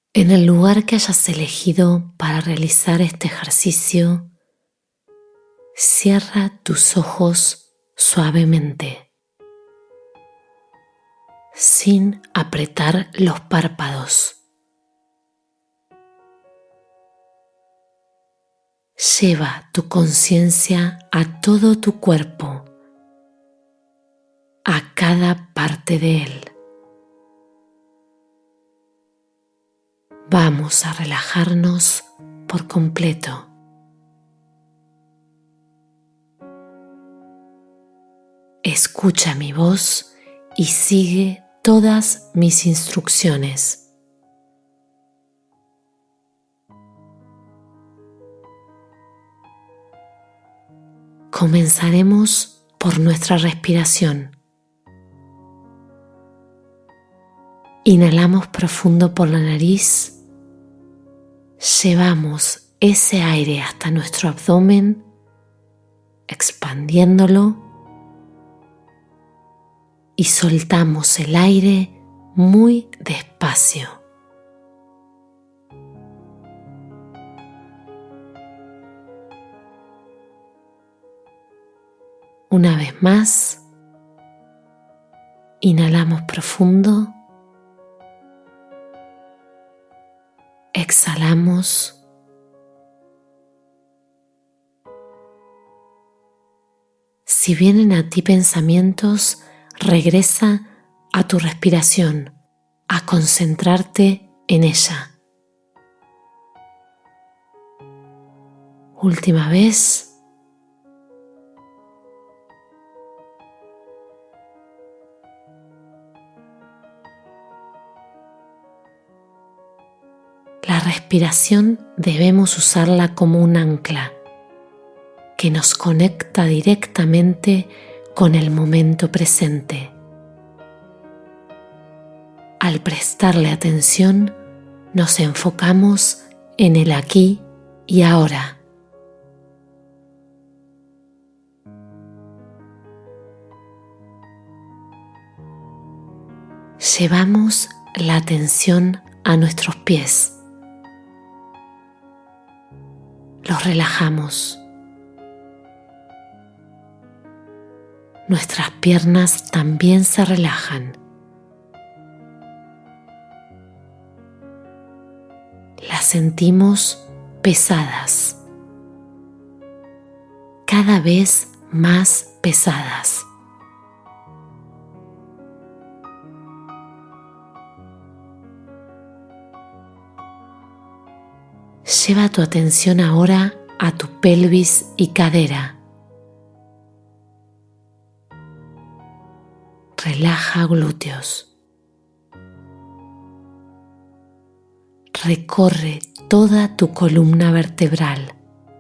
En el lugar que hayas elegido para realizar este ejercicio, cierra tus ojos suavemente, sin apretar los párpados. Lleva tu conciencia a todo tu cuerpo, a cada parte de él. Vamos a relajarnos por completo. Escucha mi voz y sigue todas mis instrucciones. Comenzaremos por nuestra respiración. Inhalamos profundo por la nariz. Llevamos ese aire hasta nuestro abdomen, expandiéndolo, y soltamos el aire muy despacio. Una vez más, inhalamos profundo. Exhalamos. Si vienen a ti pensamientos, regresa a tu respiración, a concentrarte en ella. Última vez. La respiración debemos usarla como un ancla que nos conecta directamente con el momento presente. Al prestarle atención, nos enfocamos en el aquí y ahora. Llevamos la atención a nuestros pies. Los relajamos. Nuestras piernas también se relajan. Las sentimos pesadas, cada vez más pesadas. Lleva tu atención ahora a tu pelvis y cadera. Relaja glúteos. Recorre toda tu columna vertebral.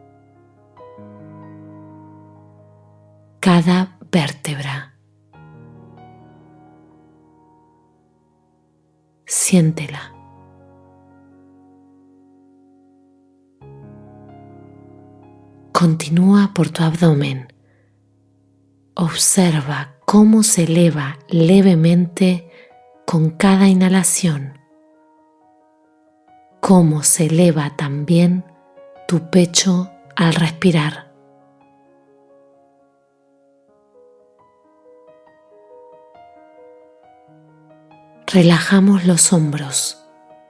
Cada vértebra. Siéntela. Continúa por tu abdomen. Observa cómo se eleva levemente con cada inhalación. Cómo se eleva también tu pecho al respirar. Relajamos los hombros,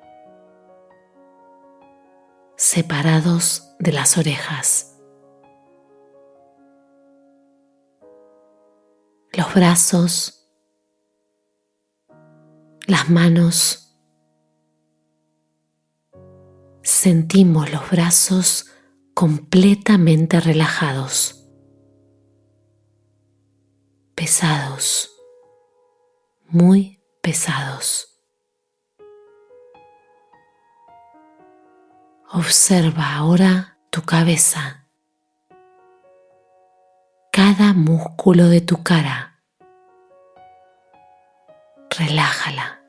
separados de las orejas. Los brazos, las manos. Sentimos los brazos completamente relajados, pesados, muy pesados. Observa ahora tu cabeza, cada músculo de tu cara. Relájala.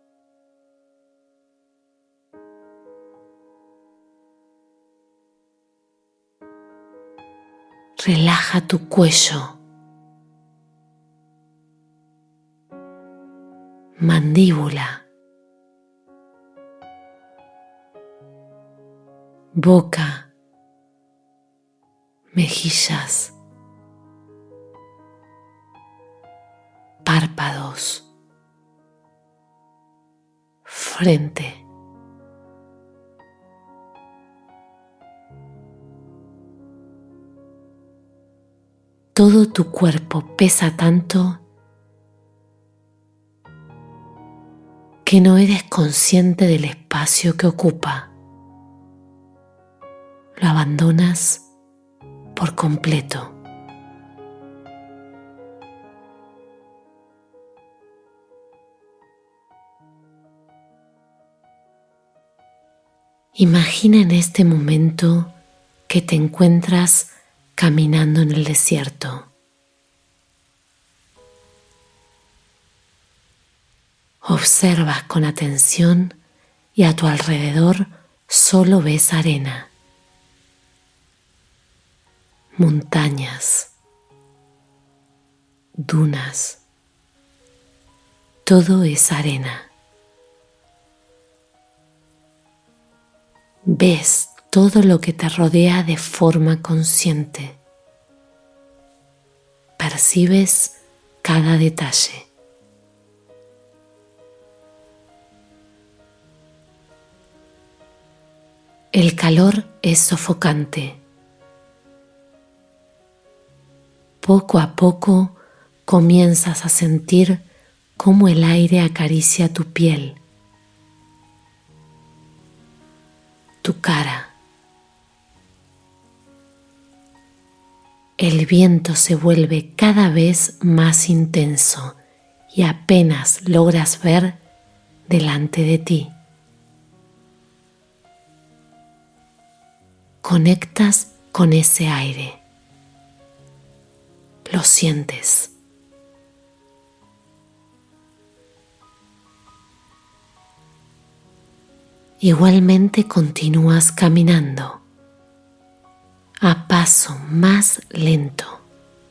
Relaja tu cuello, mandíbula, boca, mejillas, párpados, frente. Todo tu cuerpo pesa tanto que no eres consciente del espacio que ocupa. Lo abandonas por completo. Imagina en este momento que te encuentras caminando en el desierto. Observas con atención y a tu alrededor solo ves arena, montañas, dunas. Todo es arena. Ves todo lo que te rodea de forma consciente. Percibes cada detalle. El calor es sofocante. Poco a poco comienzas a sentir cómo el aire acaricia tu piel, tu cara. El viento se vuelve cada vez más intenso y apenas logras ver delante de ti. Conectas con ese aire. Lo sientes. Igualmente continúas caminando a paso más lento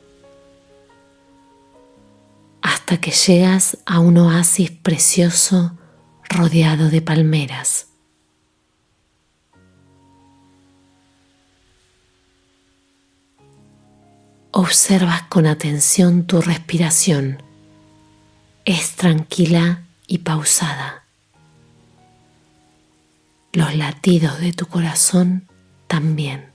hasta que llegas a un oasis precioso rodeado de palmeras. Observas con atención tu respiración. Es tranquila y pausada. Los latidos de tu corazón también.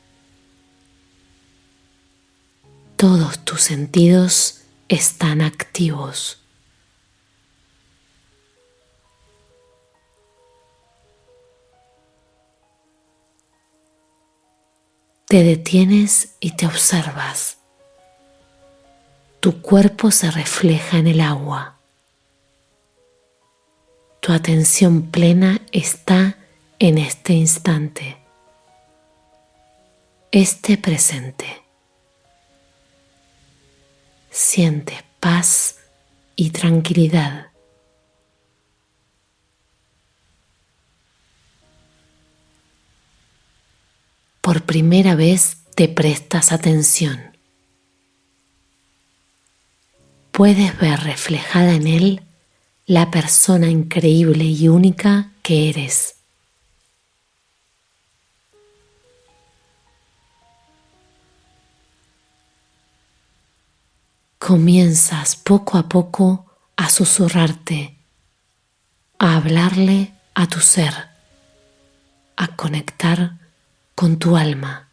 Todos tus sentidos están activos. Te detienes y te observas. Tu cuerpo se refleja en el agua. Tu atención plena está en este instante, este presente. Sientes paz y tranquilidad. Por primera vez te prestas atención. Puedes ver reflejada en él la persona increíble y única que eres. Comienzas poco a poco a susurrarte, a hablarle a tu ser, a conectar con tu alma.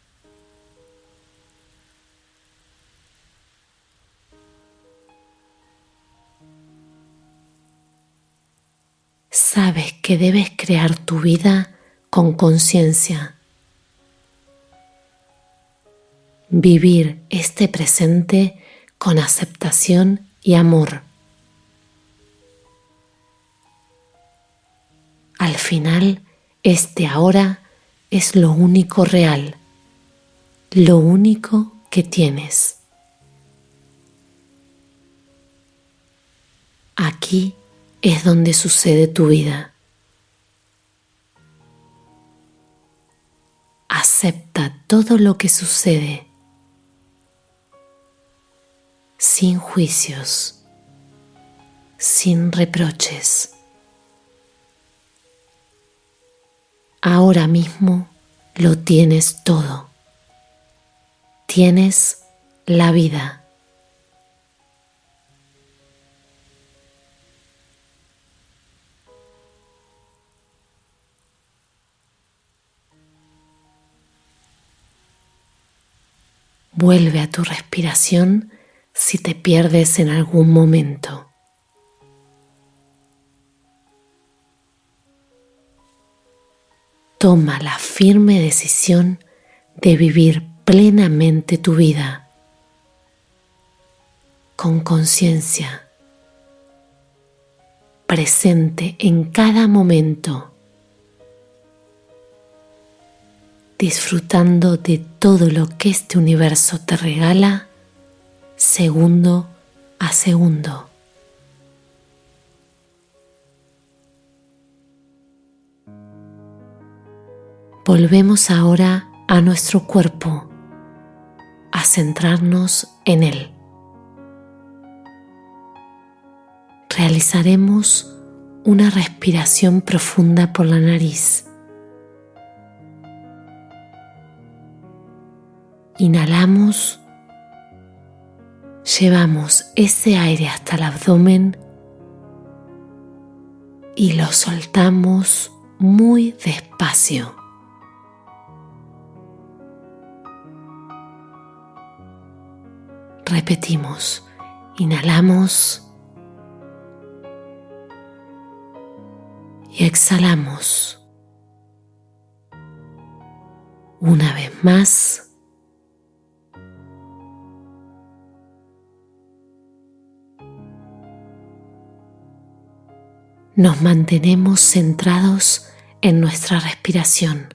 Sabes que debes crear tu vida con conciencia. Vivir este presente con aceptación y amor. Al final, este ahora es lo único real, lo único que tienes. Aquí es donde sucede tu vida. Acepta todo lo que sucede, sin juicios, sin reproches. Ahora mismo Lo tienes todo. Tienes la vida. Vuelve a tu respiración si te pierdes en algún momento. Toma la firme decisión de vivir plenamente tu vida, con conciencia, presente en cada momento, disfrutando de todo lo que este universo te regala segundo a segundo. Volvemos ahora a nuestro cuerpo, a centrarnos en él. Realizaremos una respiración profunda por la nariz. Inhalamos, llevamos ese aire hasta el abdomen y lo soltamos muy despacio. Repetimos, inhalamos y exhalamos. Una vez más. Nos mantenemos centrados en nuestra respiración.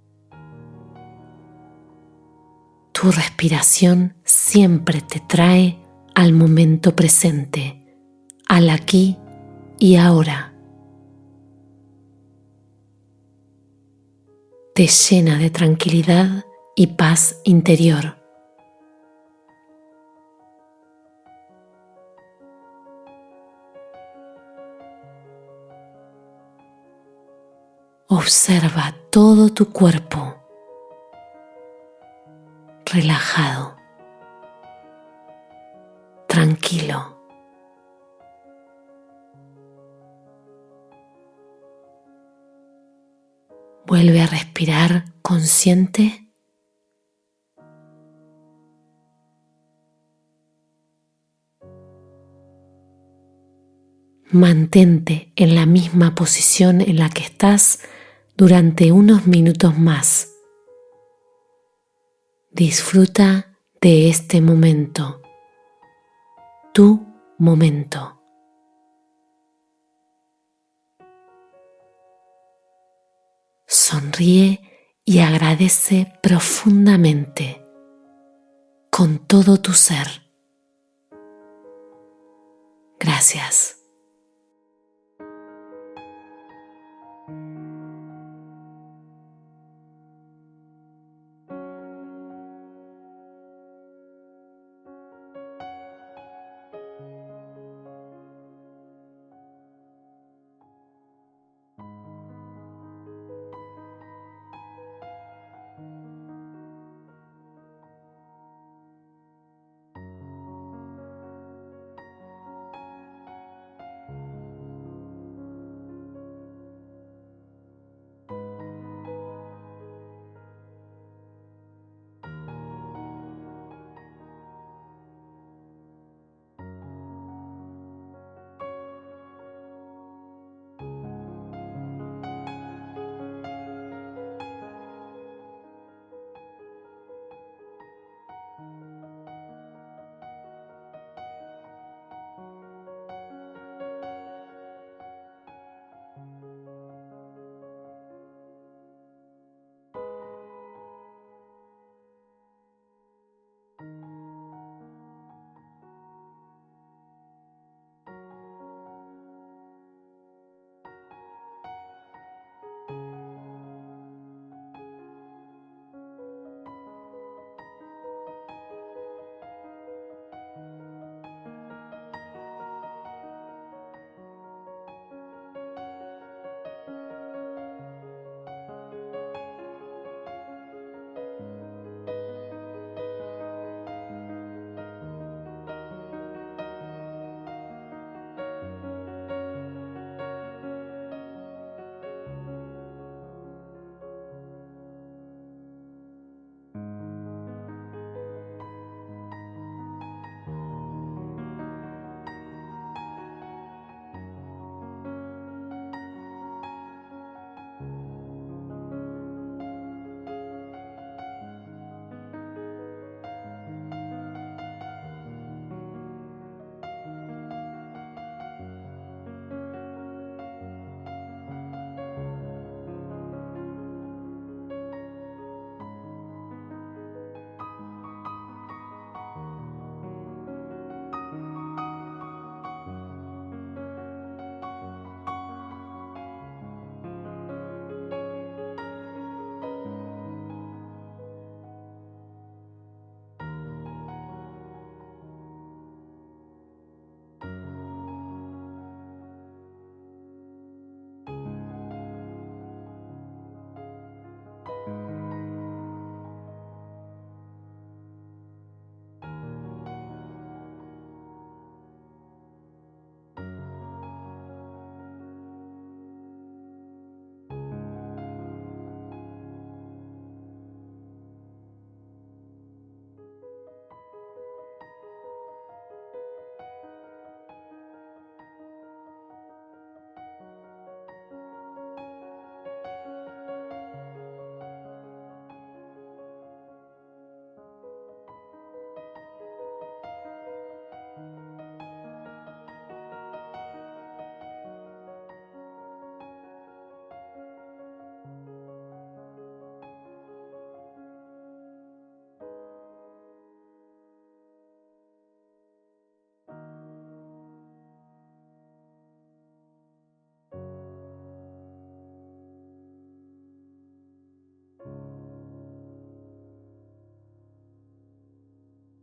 Tu respiración siempre te trae al momento presente, al aquí y ahora. Te llena de tranquilidad y paz interior. Observa todo tu cuerpo relajado, tranquilo. Vuelve a respirar consciente. Mantente en la misma posición en la que estás durante unos minutos más. Disfruta de este momento, tu momento. Sonríe y agradece profundamente con todo tu ser. Gracias.